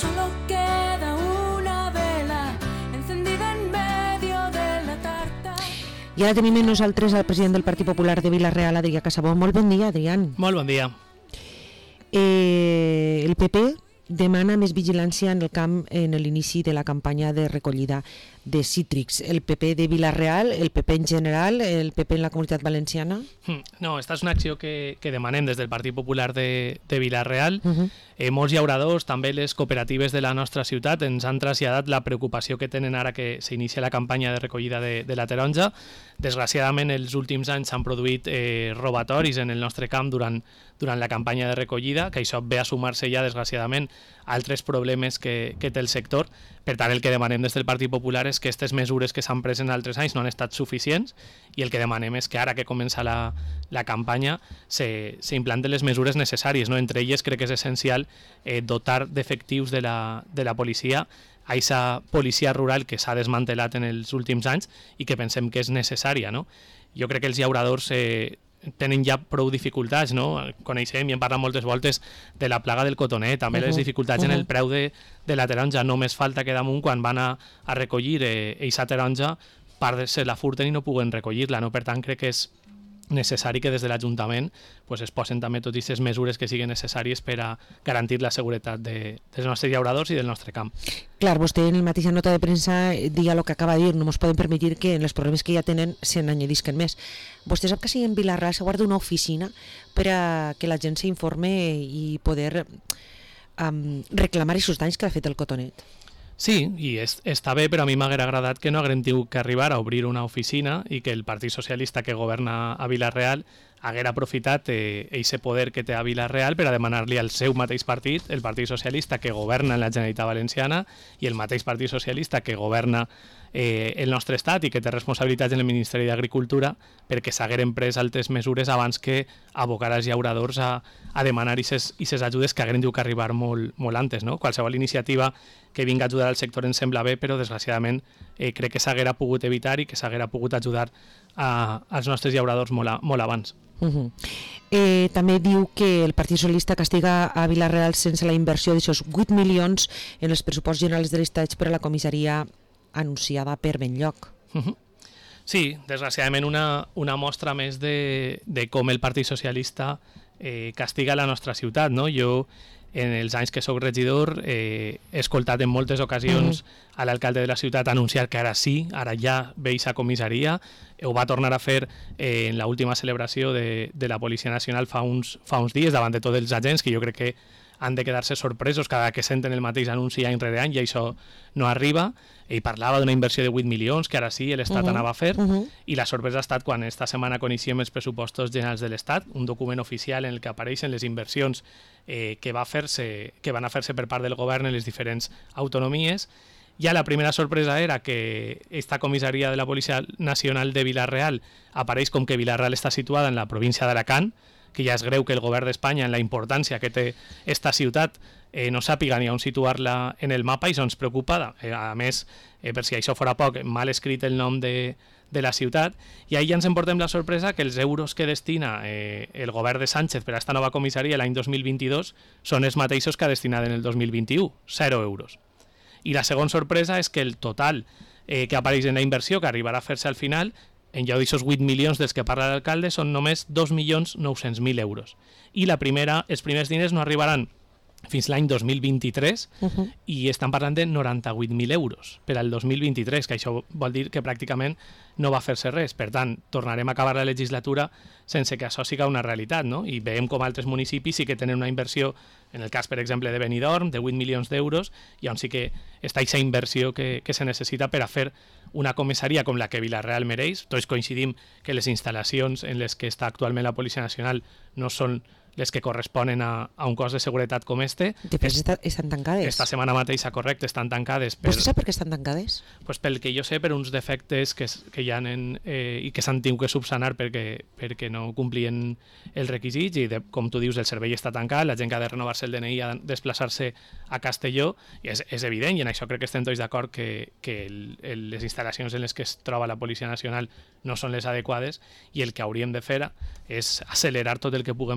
solo queda una vela encendida en medio de la tarta. I ara tenim amb nosaltres el president del Partit Popular de Vila-real, Adrià Casabó. Molt bon dia, Adrián. Molt bon dia. El PP demana més vigilància en el camp en l'inici de la campanya de recollida de cítrics. El PP de Vila-real, el PP en general, el PP en la Comunitat Valenciana? No, esta és una acció que demanem des del Partit Popular de Vila-real. Molts llauradors, també les cooperatives de la nostra ciutat, ens han traslladat la preocupació que tenen ara que s'inicia la campanya de recollida de la taronja. Desgraciadament, els últims anys s'han produït robatoris en el nostre camp durant la campanya de recollida, que això ve a sumar-se ja, desgraciadament, a altres problemes que té el sector. Per tant, el que demanem des del Partit Popular és que aquestes mesures que s'han pres en altres anys no han estat suficients i el que demanem és que ara que comença la campanya s'implanten les mesures necessàries, no? Entre elles crec que és essencial dotar d'efectius de la policia a aquesta policia rural que s'ha desmantelat en els últims anys i que pensem que és necessària, no? Jo crec que els llauradors tenen ja prou dificultats, no? Coneixem i hem parlat moltes voltes de la plaga del cotoner, també les dificultats en el preu de la taronja. Només falta que damunt, quan van a recollir aquesta taronja, part se la furten i no puguen recollir-la, no? Per tant, crec que és necessari que des de l'Ajuntament es posen també totes aquestes mesures que siguin necessàries per a garantir la seguretat dels nostres llauradors i del nostre camp. Clar, vostè en la mateixa nota de premsa dia el que acaba de dir, no ens podem permetre que en els problemes que ja tenen se n'añadisquen més. Vostè sap que si en Vila-real se guarda una oficina per a que la gent s'informe i poder reclamar aquests danys que ha fet el cotonet? Sí, i està bé, però a mi m'haguera agradat que no haguem tingut que arribar a obrir una oficina i que el Partit Socialista que governa a Vila-real haguera aprofitat aquest poder que té a Vila-real per a demanar-li al seu mateix partit, el Partit Socialista que governa en la Generalitat Valenciana i el mateix Partit Socialista que governa el nostre estat i que té responsabilitats en el Ministeri d'Agricultura, perquè s'hagueren pres altres mesures abans que abocar als llauradors a demanar aquestes ajudes que hagueren tingut que arribar molt antes, no? Qualsevol iniciativa que vingui a ajudar al sector ens sembla bé, però desgraciadament crec que s'haguera pogut evitar i que s'haguera pogut ajudar als nostres llauradors molt abans. També diu que el Partit Socialista castiga a Vila-real sense la inversió d'aixòs 8 milions en els pressupostos generals de l'Estat per a la comissaria anunciada per Benlloc. Sí, desgraciadament una mostra més de com el Partit Socialista castiga la nostra ciutat, no? Jo, en els anys que soc regidor, he escoltat en moltes ocasions a l'alcalde de la ciutat anunciar que ara sí, ara ja ve aquesta comissaria. Ho va tornar a fer en l'última celebració de la Policia Nacional fa uns dies davant de tots els agents, que jo crec que han de quedar-se sorpresos cada que senten el mateix anunci any rere any i això no arriba. Ell parlava d'una inversió de 8 milions que ara sí l'Estat anava a fer i la sorpresa ha estat quan esta setmana coneixíem els pressupostos generals de l'Estat, un document oficial en el que apareixen les inversions que van a fer-se per part del govern en les diferents autonomies. Ja la primera sorpresa era que esta comissaria de la Policia Nacional de Vila-real apareix com que Vila-real està situada en la província d'Alacant, que ja és greu que el govern d'Espanya, en la importància que té esta ciutat, no sàpiga ni on situar-la en el mapa, i això ens preocupa. A més, per si això fora poc, mal escrit el nom de la ciutat, i ahir ja ens emportem la sorpresa que els euros que destina el govern de Sánchez per a esta nova comissaria l'any 2022 són els mateixos que ha destinat en el 2021, 0 euros. I la segona sorpresa és que el total que apareix en la inversió, que arribarà a fer-se al final, en lloc d'aquests 8 milions dels que parla l'alcalde, són només 2.900.000 euros. I els primers diners no arribaran fins l'any 2023 i estan parlant de 98.000 euros per al 2023, que això vol dir que pràcticament no va fer-se res. Per tant, tornarem a acabar la legislatura sense que això siga una realitat, no? I veiem com altres municipis sí que tenen una inversió, en el cas, per exemple, de Benidorm, de 8 milions d'euros, i on sí que està aquesta inversió que se necessita per a fer una comissaria com la que Vila-real mereix. Tots coincidim que les instal·lacions en les que està actualment la Policia Nacional no són les que corresponen a un cos de seguretat com este. De fet, estan tancades. Esta setmana mateixa, correcte, estan tancades. Vostè sap per què estan tancades? Pues pel que jo sé, per uns defectes que hi ha i que s'han tingut que subsanar perquè no complien els requisits i, com tu dius, el servei està tancat, la gent que ha de renovar-se el DNI ha de desplaçar-se a Castelló, i és evident, i en això crec que estem tots d'acord, que les instal·lacions en les que es troba la Policia Nacional no són les adequades, i el que hauríem de fer és accelerar tot el que puguem el procés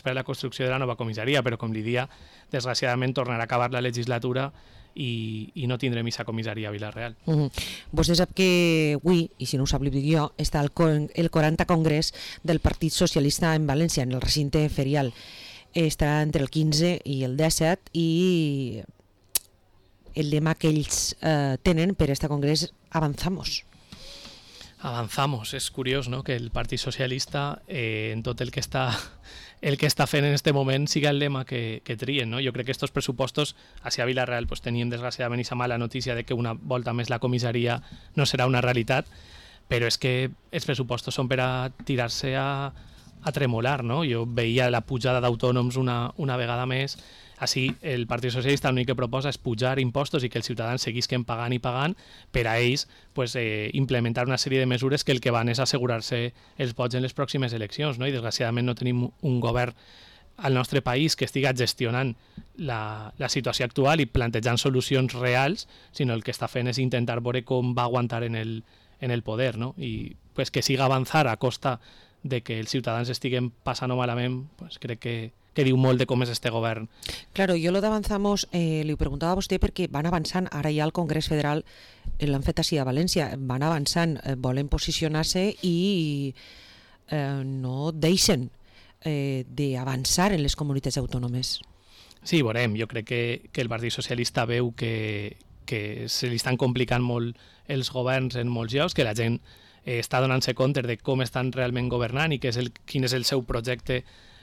s'espera la construcció de la nova comissaria, però com li dia, desgraciadament tornarà a acabar la legislatura i no tindrem aquesta comissaria a Vila-real. Vostè sap que avui, i si no ho sap li dic jo, està el 40 congrés del Partit Socialista en València, en el recinte ferial. Estarà entre el 15 i el 17 i el lema que ells tenen per este congrés Avanzamos. Avanzamos. És curiós, no?, que el Partit Socialista en tot el que està fent en este moment siga el lema que trien, no? Jo crec que estos pressupostos hacia Vila-real pues, tenien desgraciadament aquesta mala notícia de que una volta més la comissaria no serà una realitat, però és que els pressupostos són per a tirar-se a tremolar, no? Jo veia la pujada d'autònoms una vegada més. Així, el Partit Socialista l'únic que proposa és pujar impostos i que els ciutadans seguisquen pagant i pagant per a ells pues, implementar una sèrie de mesures que el que van és assegurar-se els vots en les pròximes eleccions, no? I desgraciadament no tenim un govern al nostre país que estiga gestionant la situació actual i plantejant solucions reals, sinó el que està fent és intentar veure com va aguantar en el poder, no? I pues, que siga avançar a costa de que els ciutadans estiguen passant-ho malament, pues, crec que diu molt de com és este govern. Claro, jo lo d'Avanzamos li ho preguntava a vostè perquè van avançant, ara ja al Congrés Federal l'han fet així a València, van avançant, volen posicionar-se i no deixen d'avançar en les comunitats autònomes. Sí, veurem, jo crec que el Partit Socialista veu que se li estan complicant molt els governs en molts llocs, que la gent està donant-se compte de com estan realment governant i quin és el seu projecte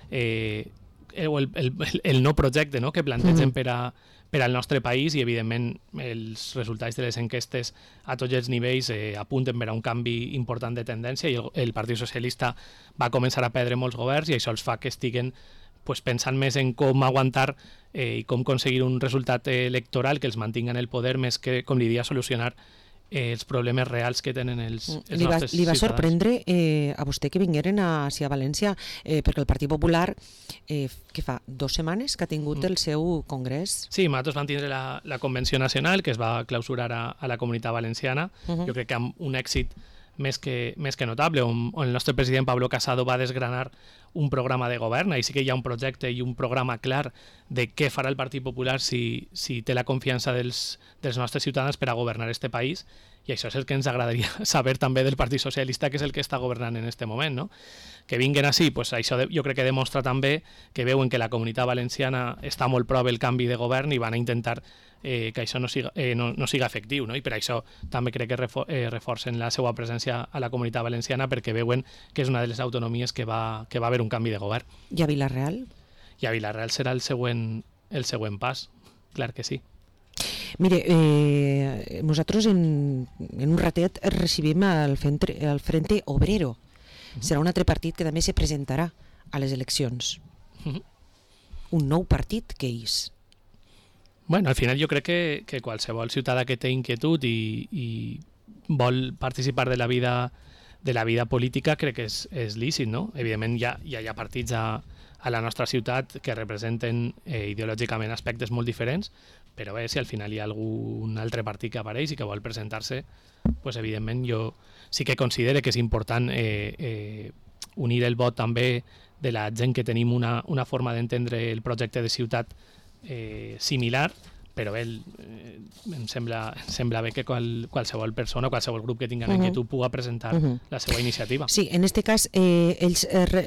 el no projecte, no?, que plantegen per al nostre país, i evidentment els resultats de les enquestes a tots els nivells apunten per a un canvi important de tendència, i el Partit Socialista va començar a perdre molts governs i això els fa que estiguen pues, pensant més en com aguantar i com aconseguir un resultat electoral que els mantinga en el poder més que, com li dia, solucionar els problemes reals que tenen els nostres ciutadans. Li va sorprendre a vostè que vingueren a València perquè el Partit Popular que fa 2 setmanes que ha tingut el seu congrés. Sí, nosaltres vam tindre la Convenció Nacional que es va clausurar a la Comunitat Valenciana. Jo crec que amb un èxit més que notable, on el nostre president Pablo Casado va desgranar un programa de govern, i sí que hi ha un projecte i un programa clar de què farà el Partit Popular si té la confiança dels nostres ciutadans per a governar este país, i això és el que ens agradaria saber també del Partit Socialista, que és el que està governant en este moment, no? Que vinguen així, pues això jo crec que demostra també que veuen que la Comunitat Valenciana està molt prop del canvi de govern i van a intentar que això no siga efectiu, no? I per això també crec que reforcen la seva presència a la Comunitat Valenciana, perquè veuen que és una de les autonomies que va haver un canvi de govern. I a Vila-real? I a Vila-real serà el següent pas, clar que sí. Mire, nosaltres en un ratet recibim el Frente Obrero. Serà un altre partit que també se presentarà a les eleccions. Un nou partit que és? Bueno, al final jo crec que qualsevol ciutadà que té inquietud i vol participar de la vida política crec que és lícit, no? Evidentment ja hi ha partits a la nostra ciutat que representen ideològicament aspectes molt diferents, però bé, si al final hi ha algun altre partit que apareix i que vol presentar-se, pues evidentment jo sí que considero que és important unir el vot també de la gent que tenim una forma d'entendre el projecte de ciutat similar, però bé, em sembla bé que qualsevol persona, qualsevol grup que tinga inquietud pugui presentar la seva iniciativa. Sí, en aquest cas ells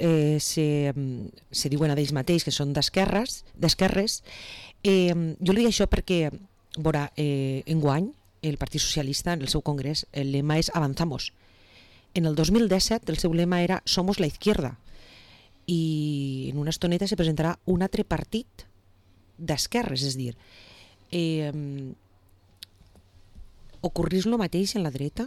se diuen a ells mateix que són d'esquerres. Jo li dic això perquè veurà, enguany el Partit Socialista en el seu congrés el lema és Avanzamos. En el 2017 el seu lema era Somos la izquierda, i en una estoneta se presentarà un altre partit d'esquerres, és dir, ocorrís lo mateix en la dreta?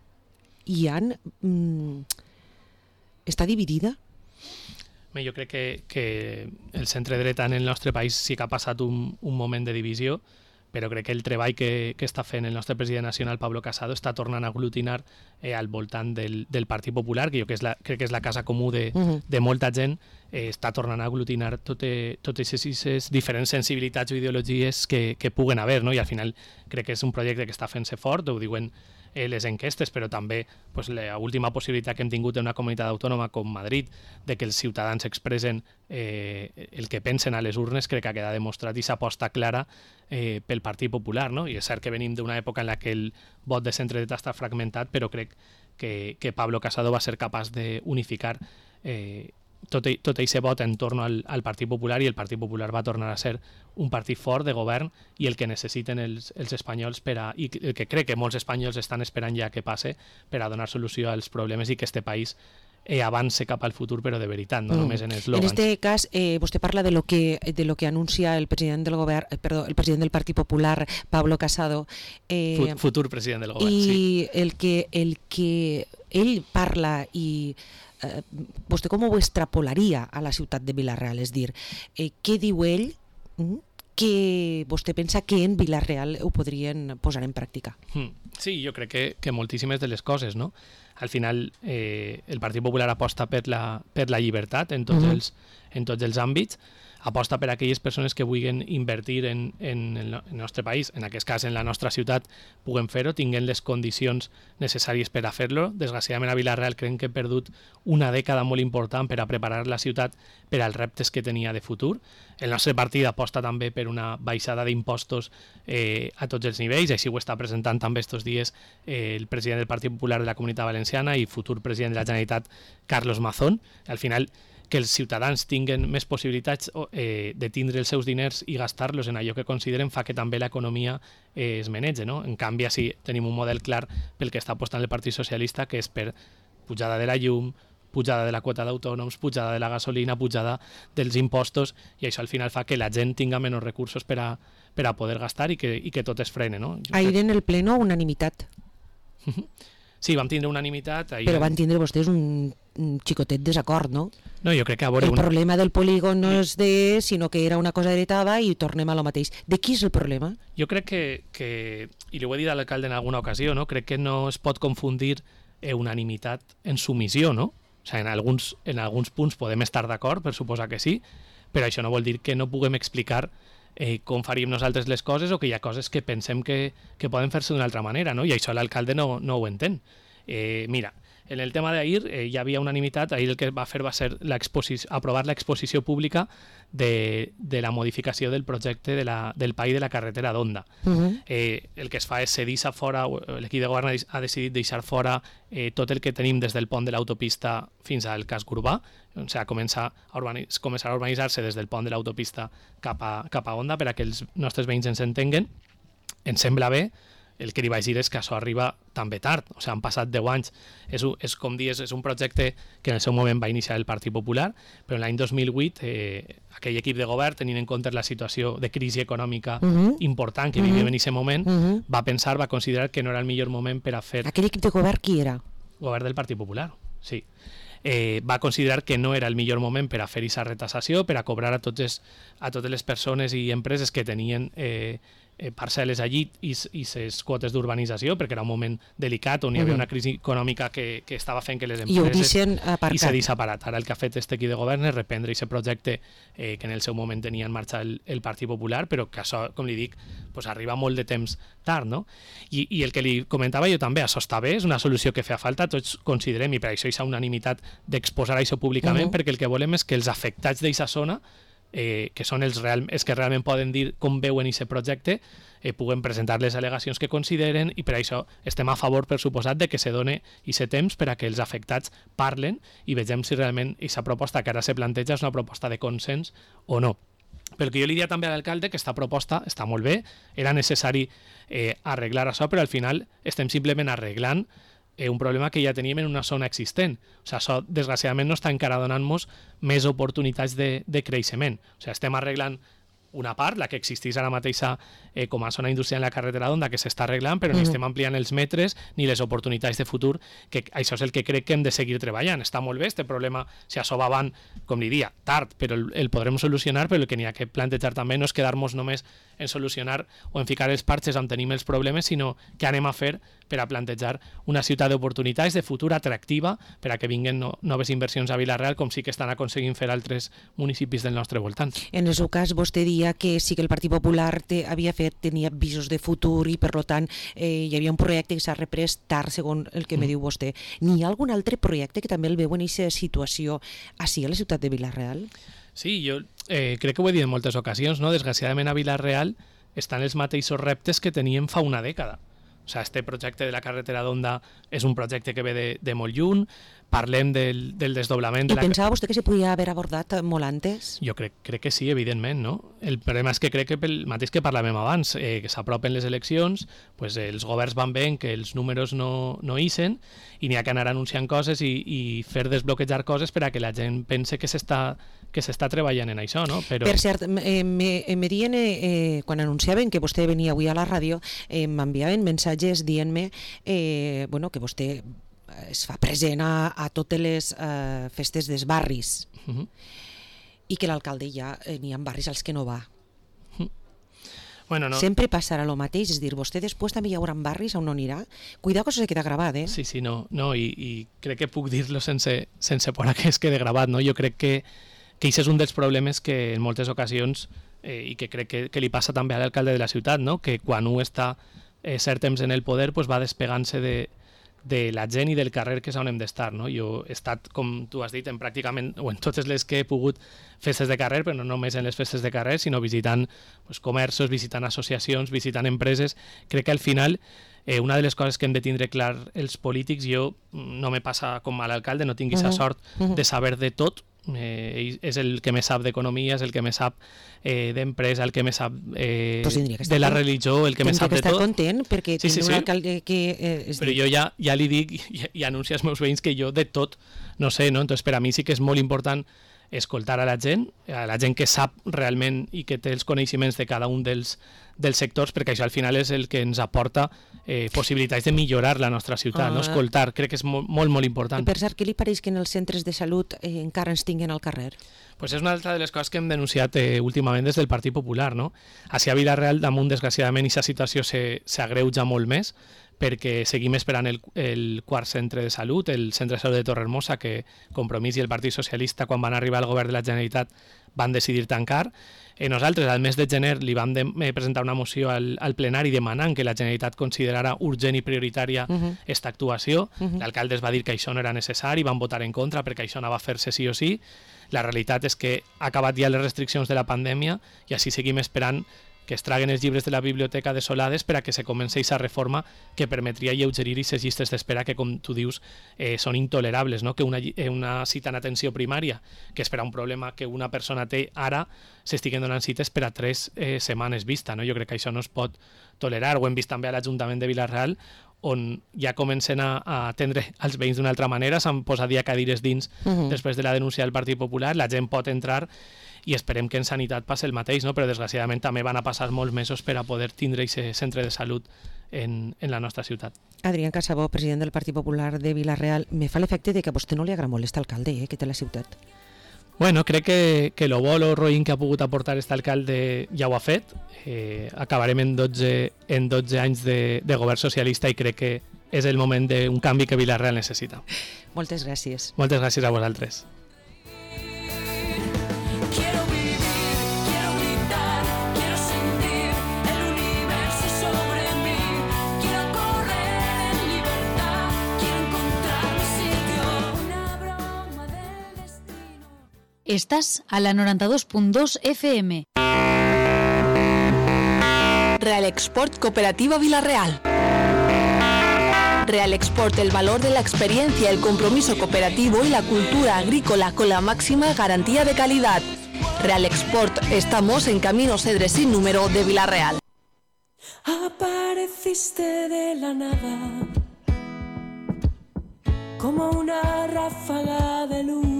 Està dividida? Bé, jo crec que el centre-dreta en el nostre país sí que ha passat un moment de divisió, però crec que el treball que està fent el nostre president nacional, Pablo Casado, està tornant a aglutinar al voltant del Partit Popular, que jo crec que és la casa comú de molta gent, està tornant a aglutinar totes aquestes diferents sensibilitats o ideologies que puguen haver, no? I al final crec que és un projecte que està fent-se fort, ho diuen les enquestes, però també pues, l'última possibilitat que hem tingut en una comunitat autònoma com Madrid de que els ciutadans expressen el que pensen a les urnes, crec que ha quedat demostrat i s'aposta clara pel Partit Popular, no? I és cert que venim d'una època en la que el vot de centre-dreta està fragmentat, però crec que Pablo Casado va ser capaç d'unificar tot aquest vot en torn al Partit Popular, i el Partit Popular va tornar a ser un partit fort de govern i el que necessiten els espanyols i el que crec que molts espanyols estan esperant ja que passe per a donar solució als problemes i que este país avance cap al futur, però de veritat, no només en eslògans. En este cas, vostè parla de lo que anuncia el president del govern, el president del Partit Popular, Pablo Casado. Futur president del govern, sí. I el que ell parla i vostè com ho extrapolaria a la ciutat de Vila-real? És dir, què diu ell que vostè pensa que en Vila-real ho podrien posar en pràctica? Sí, jo crec que moltíssimes de les coses, no? Al final, el Partit Popular aposta per la llibertat en tots els àmbits, aposta per aquelles persones que vulguin invertir en el nostre país, en aquest cas en la nostra ciutat, puguen fer-ho, tinguin les condicions necessàries per a fer-lo. Desgraciadament a Vila-real creiem que hem perdut una dècada molt important per a preparar la ciutat per als reptes que tenia de futur. El nostre partit aposta també per una baixada d'impostos a tots els nivells, així ho està presentant també estos dies el president del Partit Popular de la Comunitat Valenciana i futur president de la Generalitat, Carlos Mazón. Al final, que els ciutadans tinguen més possibilitats de tindre els seus diners i gastar-los en allò que consideren fa que també l'economia es manege, no? En canvi, sí, tenim un model clar pel que està apostant el Partit Socialista, que és per pujada de la llum, pujada de la quota d'autònoms, pujada de la gasolina, pujada dels impostos, i això al final fa que la gent tinga menys recursos per a poder gastar i que tot es frene, no? Ahir en el pleno unanimitat. Sí, vam tindre unanimitat. Però van tindre vostès un xicotet desacord, no? No, jo crec que el problema del polígon no és sinó que era una cosa heretada i tornem a lo mateix. De qui és el problema? Jo crec que i li ho he dit a l'alcalde en alguna ocasió, no? Crec que no es pot confundir unanimitat en submissió, no? O sigui, en alguns punts podem estar d'acord, per suposar que sí, però això no vol dir que no puguem explicar com faríem nosaltres les coses o que hi ha coses que pensem que poden fer-se d'una altra manera, no? I això l'alcalde no ho entén. Mira, en el tema d'ahir hi havia unanimitat. Ahir el que va fer va ser aprovar l'exposició pública de la modificació del projecte del PAI de la carretera d'Onda. El que es fa és cedir fora, l'equip de govern ha decidit deixar fora tot el que tenim des del pont de l'autopista fins al casc urbà, o sigui, començar a urbanitzar-se des del pont de l'autopista cap a Onda, per a que els nostres veïns ens entenguen. Ens sembla bé. El que li vaig dir és que això arriba també tard, o sigui, han passat 10 anys. És com dir, és un projecte que en el seu moment va iniciar el Partit Popular, però l'any 2008 aquell equip de govern, tenint en compte la situació de crisi econòmica important que vivíem en aquest moment, va considerar que no era el millor moment per a fer... Aquell equip de govern qui era? Govern del Partit Popular, sí. Va considerar que no era el millor moment per a fer aquesta retassació, per a cobrar a totes les persones i empreses que tenien parcel·les allí i les quotes d'urbanització, perquè era un moment delicat on hi havia una crisi econòmica que estava fent que les empreses i se deixa parat. Ara el que ha fet este equip de govern és reprendre aquest projecte que en el seu moment tenia en marxa el Partit Popular, però que això, com li dic, pues arriba molt de temps tard, no? I el que li comentava jo també, això està bé, és una solució que fa falta, tots considerem, i per això hi ha unanimitat d'exposar això públicament, perquè el que volem és que els afectats d'aquesta zona, que són els que realment poden dir com veuen aquest projecte, puguen presentar les al·legacions que consideren, i per això estem a favor, per suposat, de que se doni aquest temps per a que els afectats parlen i vegem si realment aquesta proposta que ara se planteja és una proposta de consens o no. Pel que jo li diria també a l'alcalde que aquesta proposta està molt bé, era necessari arreglar això, però al final estem simplement arreglant un problema que ja teníem en una zona existent. O sigui, això, desgraciadament, no està encara donant-nos més oportunitats de creixement. O sigui, estem arreglant una part, la que existeix ara mateixa com a zona industrial en la carretera d'Onda, que s'està arreglant, però ni estem ampliant els metres ni les oportunitats de futur, que això és el que crec que hem de seguir treballant. Està molt bé, este problema, si això va avant, com li diria, tard, però el podrem solucionar, però el que n'hi ha que plantejar també no és quedar-nos només en solucionar o en ficar els parxes on tenim els problemes, sinó què anem a fer per a plantejar una ciutat d'oportunitats, de futur atractiva, per a que vinguin noves inversions a Vila-real, com sí que estan aconseguint fer altres municipis del nostre voltant. En el seu cas, vostè dia que sí que el Partit Popular tenia visos de futur i, per tant, hi havia un projecte que s'ha reprès tard, segons el que me diu vostè. N'hi ha algun altre projecte que també el veu en aquesta situació així a la ciutat de Vila-real? Sí, jo crec que ho he dit en moltes ocasions, no? Desgraciadament a Vila-real estan els mateixos reptes que teníem fa una dècada. O sigui, este projecte de la carretera d'Onda és un projecte que ve de molt lluny, parlem del desdoblament... I pensava vostè que se podia haver abordat molt antes? Jo crec que sí, evidentment, no? El problema és que crec que pel mateix que parlàvem abans, que s'apropen les eleccions, pues els governs van veient que els números no ixen i n'hi ha que anar anunciant coses i fer desbloquejar coses per a que la gent pense que s'està treballant en això, no? Però... Per cert, me dient, quan anunciaven que vostè venia avui a la ràdio, m'enviaven missatges dient-me que vostè es fa present a totes les festes dels barris i que l'alcalde ja n'hi ha barris als que no va. Bueno, no. Sempre passarà el mateix, és dir, vostè després també hi haurà barris on no anirà. Cuidado que això se queda gravat, eh? Sí, no, i crec que puc dir-lo sense por a que es quede gravat, no? Jo crec que això és un dels problemes que en moltes ocasions, i que crec que li passa també a l'alcalde de la ciutat, no? Que quan un està cert temps en el poder pues va despegant-se de la gent i del carrer que és on hem d'estar, no? Jo he estat, com tu has dit, en totes les que he pogut festes de carrer, però no només en les festes de carrer, sinó visitant comerços, visitant associacions, visitant empreses. Crec que al final una de les coses que hem de tindre clar els polítics, jo no me passa com a l'alcalde, no tinc aquesta sort de saber de tot, és el que més sap d'economia, és el que més sap d'empresa, el que més sap de la religió, el que més sap de tot. Tindria que estar content perquè tindrà un alcalde que... Però jo ja li dic i anuncio als meus veïns que jo de tot no sé, no? Entonces per a mi sí que és molt important escoltar a la gent que sap realment i que té els coneixements de cada un dels sectors, perquè això al final és el que ens aporta possibilitats de millorar la nostra ciutat, no? Escoltar, crec que és molt, molt important. Per cert, què li pareix que en els centres de salut encara ens tinguin al carrer? Pues és una altra de les coses que hem denunciat últimament des del Partit Popular, no? Així a Vila-real, damunt, desgraciadament, aquesta situació s'agreuja molt més, perquè seguim esperant el quart centre de salut, el centre de salut de Torrehermosa, que Compromís i el Partit Socialista, quan van arribar al govern de la Generalitat, van decidir tancar. Nosaltres, al mes de gener, li vam presentar una moció al plenari demanant que la Generalitat considerara urgent i prioritària aquesta actuació. L'alcalde es va dir que això no era necessari, van votar en contra perquè això anava a fer-se sí o sí. La realitat és que ha acabat ja les restriccions de la pandèmia i així seguim esperant que es traguen els llibres de la biblioteca desolades per a que se comenci aquesta reforma que permetria alleugerir aquestes llistes d'espera que, com tu dius, són intolerables, no? Que una cita en atenció primària, que és per a un problema que una persona té ara, s'estiguen donant cites per a 3 setmanes vista, no? Jo crec que això no es pot tolerar. Ho hem vist també a l'Ajuntament de Vila-real, on ja comencen a atendre els veïns d'una altra manera, s'han posat ja cadires dins després de la denúncia del Partit Popular, la gent pot entrar i esperem que en sanitat passi el mateix, no? Però desgraciadament també van a passar molts mesos per a poder tindre aquest centre de salut en la nostra ciutat. Adrián Casabó, president del Partit Popular de Vila-real, me fa l'efecte de que a vostè no li agrada molt aquest alcalde que té la ciutat. Bueno, crec que lo bo, lo roïn que ha pogut aportar aquest alcalde ja ho ha fet. Acabarem en 12 anys de govern socialista i crec que és el moment d'un canvi que Vila-real necessita. Moltes gràcies. Moltes gràcies a vosaltres. Estás a la 92.2 FM. Real Export Cooperativa Vila-real. Real Export, el valor de la experiencia, el compromiso cooperativo y la cultura agrícola con la máxima garantía de calidad. Real Export, estamos en Camino Cedre sin número de Vila-real. Apareciste de la nada, como una ráfaga de luz.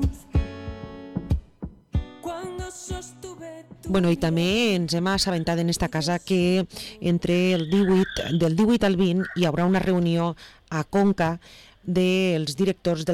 Bueno, i també ens hem assabentat en esta casa que del 18 al 20 hi haurà una reunió a Conca dels directors del